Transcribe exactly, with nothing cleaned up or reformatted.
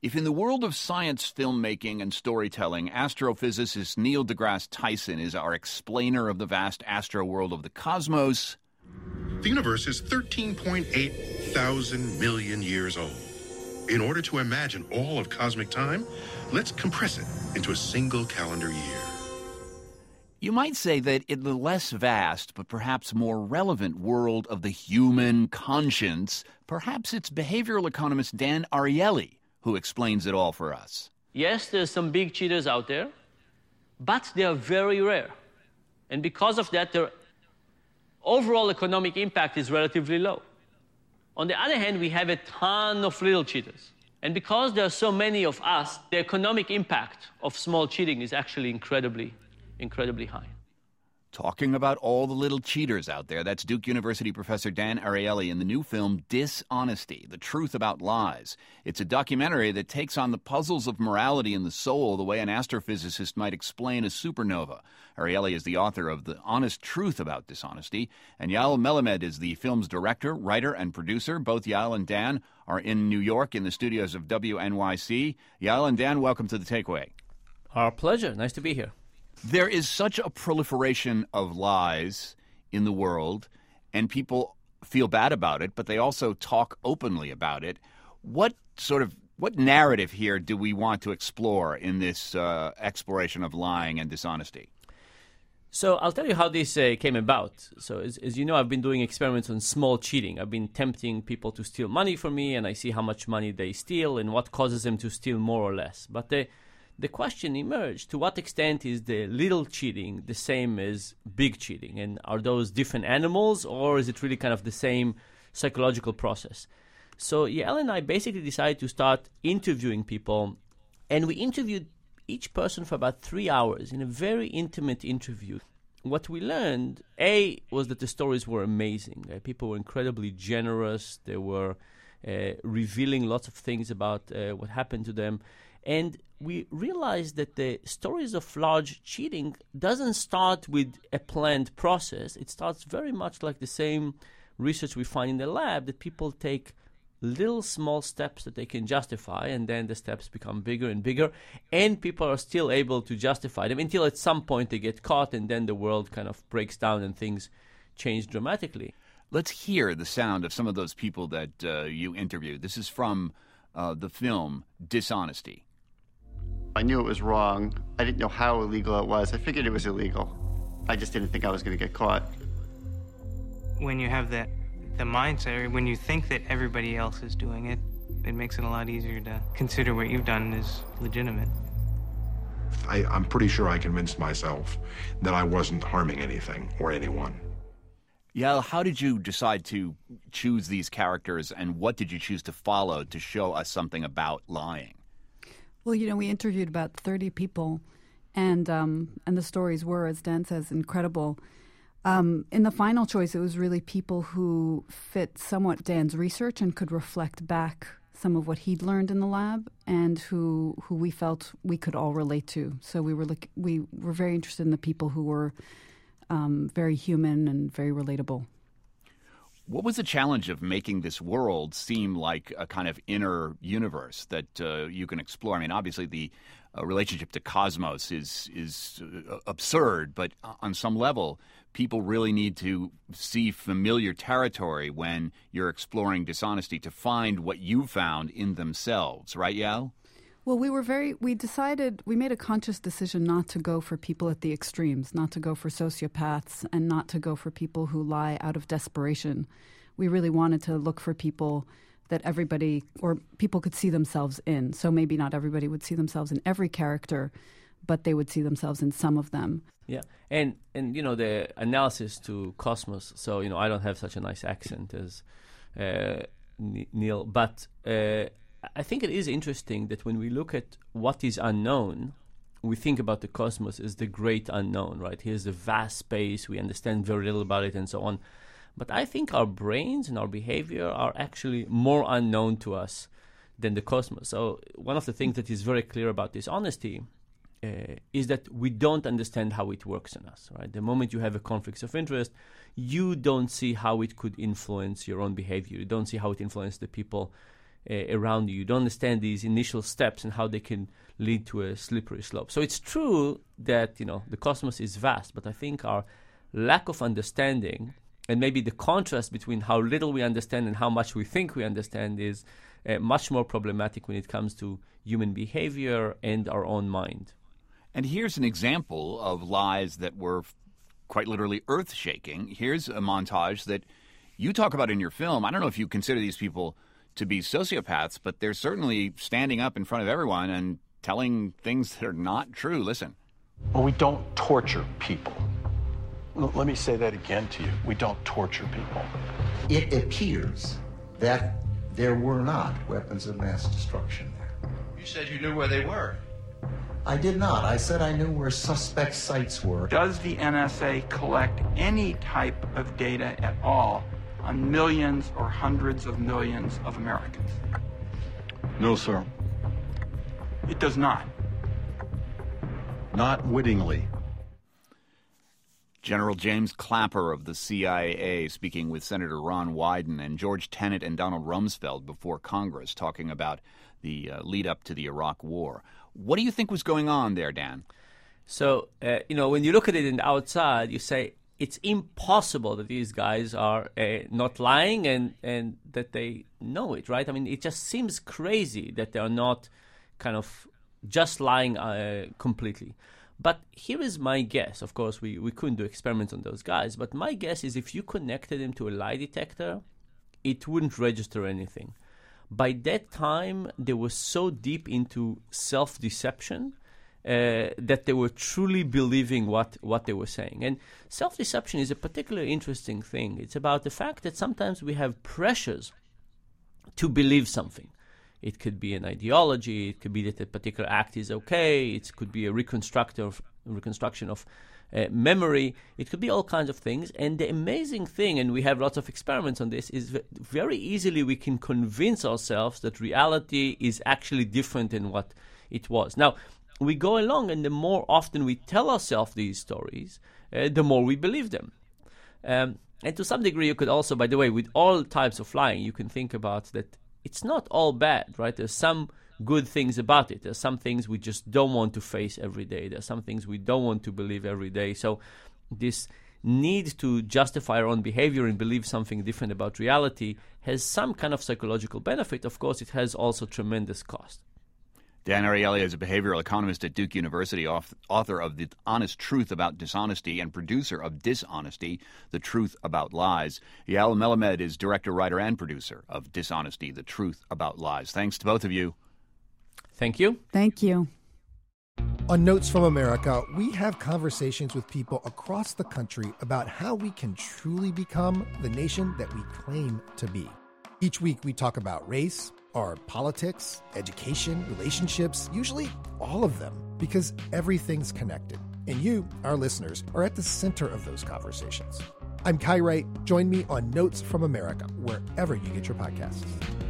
If in the world of science filmmaking and storytelling, astrophysicist Neil deGrasse Tyson is our explainer of the vast astro world of the cosmos, the universe is thirteen point eight thousand million years old. In order to imagine all of cosmic time, let's compress it into a single calendar year. You might say that in the less vast, but perhaps more relevant world of the human conscience, perhaps it's behavioral economist Dan Ariely who explains it all for us. Yes, there's some big cheaters out there, but they are very rare. And because of that, their overall economic impact is relatively low. On the other hand, we have a ton of little cheaters. And because there are so many of us, the economic impact of small cheating is actually incredibly, incredibly high. Talking about all the little cheaters out there, that's Duke University professor Dan Ariely in the new film Dishonesty, The Truth About Lies. It's a documentary that takes on the puzzles of morality and the soul the way an astrophysicist might explain a supernova. Ariely is the author of The Honest Truth About Dishonesty, and Yael Melamed is the film's director, writer, and producer. Both Yael and Dan are in New York in the studios of W N Y C. Yael and Dan, welcome to The Takeaway. Our pleasure. Nice to be here. There is such a proliferation of lies in the world, and people feel bad about it, but they also talk openly about it. What sort of what narrative here do we want to explore in this uh, exploration of lying and dishonesty? So I'll tell you how this uh, came about. So as, as you know, I've been doing experiments on small cheating. I've been tempting people to steal money from me, and I see how much money they steal and what causes them to steal more or less. But the The question emerged, to what extent is the little cheating the same as big cheating? And are those different animals, or is it really kind of the same psychological process? So Yael and I basically decided to start interviewing people, and we interviewed each person for about three hours in a very intimate interview. What we learned, A, was that the stories were amazing. Uh, people were incredibly generous. They were uh, revealing lots of things about uh, what happened to them. And we realized that the stories of large cheating doesn't start with a planned process. It starts very much like the same research we find in the lab, that people take little small steps that they can justify, and then the steps become bigger and bigger, and people are still able to justify them until at some point they get caught, and then the world kind of breaks down and things change dramatically. Let's hear the sound of some of those people that uh, you interviewed. This is from uh, the film Dishonesty. I knew it was wrong. I didn't know how illegal it was. I figured it was illegal. I just didn't think I was going to get caught. When you have that, the mindset, or when you think that everybody else is doing it, it makes it a lot easier to consider what you've done as legitimate. I, I'm pretty sure I convinced myself that I wasn't harming anything or anyone. Yael, how did you decide to choose these characters, and what did you choose to follow to show us something about lying? Well, you know, we interviewed about thirty people, and um, and the stories were, as Dan says, incredible. Um, in the final choice, it was really people who fit somewhat Dan's research and could reflect back some of what he'd learned in the lab, and who who we felt we could all relate to. So we were look, we were very interested in the people who were um, very human and very relatable. What was the challenge of making this world seem like a kind of inner universe that uh, you can explore? I mean, obviously the uh, relationship to cosmos is is uh, absurd, but on some level, people really need to see familiar territory when you're exploring dishonesty to find what you found in themselves, right, Yael? Well, we were very, we decided, we made a conscious decision not to go for people at the extremes, not to go for sociopaths, and not to go for people who lie out of desperation. We really wanted to look for people that everybody, or people could see themselves in. So maybe not everybody would see themselves in every character, but they would see themselves in some of them. Yeah, and, and you know, the analysis to Cosmos, so, you know, I don't have such a nice accent as uh, Neil, but... Uh, I think it is interesting that when we look at what is unknown, we think about the cosmos as the great unknown, right? Here's the vast space, we understand very little about it and so on. But I think our brains and our behavior are actually more unknown to us than the cosmos. So one of the things that is very clear about dishonesty uh, is that we don't understand how it works in us, right? The moment you have a conflict of interest, you don't see how it could influence your own behavior. You don't see how it influences the people uh, around you. You don't understand these initial steps and how they can lead to a slippery slope. So it's true that, you know, the cosmos is vast, but I think our lack of understanding and maybe the contrast between how little we understand and how much we think we understand is uh, much more problematic when it comes to human behavior and our own mind. And here's an example of lies that were quite literally earth-shaking. Here's a montage that you talk about in your film. I don't know if you consider these people to be sociopaths, but they're certainly standing up in front of everyone and telling things that are not true. Listen. Well, we don't torture people. L- let me say that again to you. We don't torture people. It appears that there were not weapons of mass destruction there. You said you knew where they were. I did not. I said I knew where suspect sites were. Does the N S A collect any type of data at all on millions or hundreds of millions of Americans? No, sir. It does not. Not wittingly. General James Clapper of the C I A speaking with Senator Ron Wyden and George Tenet and Donald Rumsfeld before Congress talking about the uh, lead up to the Iraq War. What do you think was going on there, Dan? So, uh, you know, when you look at it in the outside, you say it's impossible that these guys are uh, not lying and, and that they know it, right? I mean, it just seems crazy that they are not kind of just lying uh, completely. But here is my guess. Of course, we, we couldn't do experiments on those guys, but my guess is if you connected them to a lie detector, it wouldn't register anything. By that time, they were so deep into self-deception uh, that they were truly believing what, what they were saying. And self-deception is a particularly interesting thing. It's about the fact that sometimes we have pressures to believe something. It could be an ideology. It could be that a particular act is okay. It could be a reconstruction of, reconstruction of uh, memory. It could be all kinds of things. And the amazing thing, and we have lots of experiments on this, is that very easily we can convince ourselves that reality is actually different than what it was. Now, we go along, and the more often we tell ourselves these stories, uh, the more we believe them. Um, and to some degree, you could also, by the way, with all types of lying, you can think about that it's not all bad, right? There's some good things about it. There's some things we just don't want to face every day. There's some things we don't want to believe every day. So this need to justify our own behavior and believe something different about reality has some kind of psychological benefit. Of course, it has also tremendous cost. Dan Ariely is a behavioral economist at Duke University, author of The Honest Truth About Dishonesty and producer of Dishonesty, The Truth About Lies. Yael Melamed is director, writer, and producer of Dishonesty, The Truth About Lies. Thanks to both of you. Thank you. Thank you. On Notes from America, we have conversations with people across the country about how we can truly become the nation that we claim to be. Each week we talk about race, our politics, education, relationships, usually all of them, because everything's connected. And you, our listeners, are at the center of those conversations. I'm Kai Wright. Join me on Notes from America, wherever you get your podcasts.